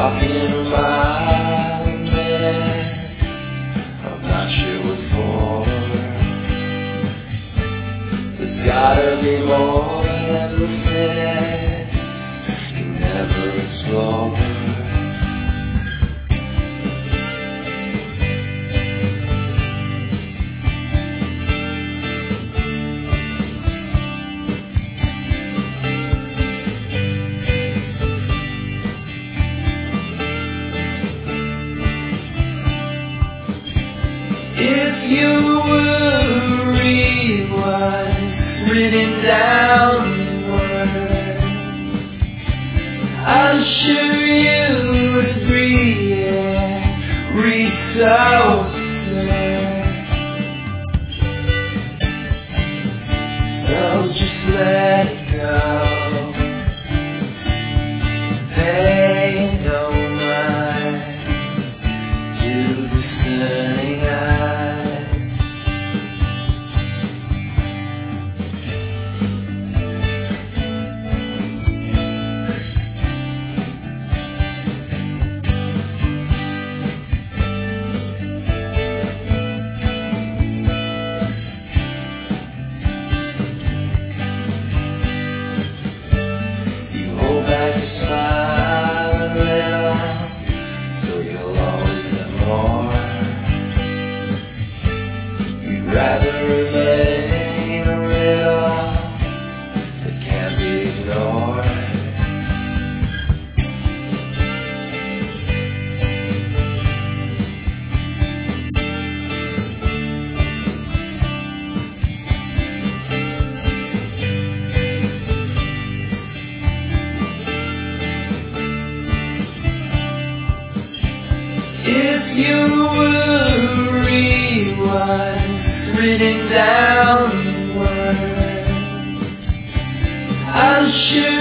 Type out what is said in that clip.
talking about me. I'm not sure what for. There's gotta be more than the city can never explore. If you will read what's written down in words, I'm sure you would agree, yeah, read so sad. So just let it go. Pay no mind to discerning eyes. You hold back your smile a little, so you'll always have more. You'd rather remain a riddle that can't be ignored. If you will read what's written down in words, I'm sure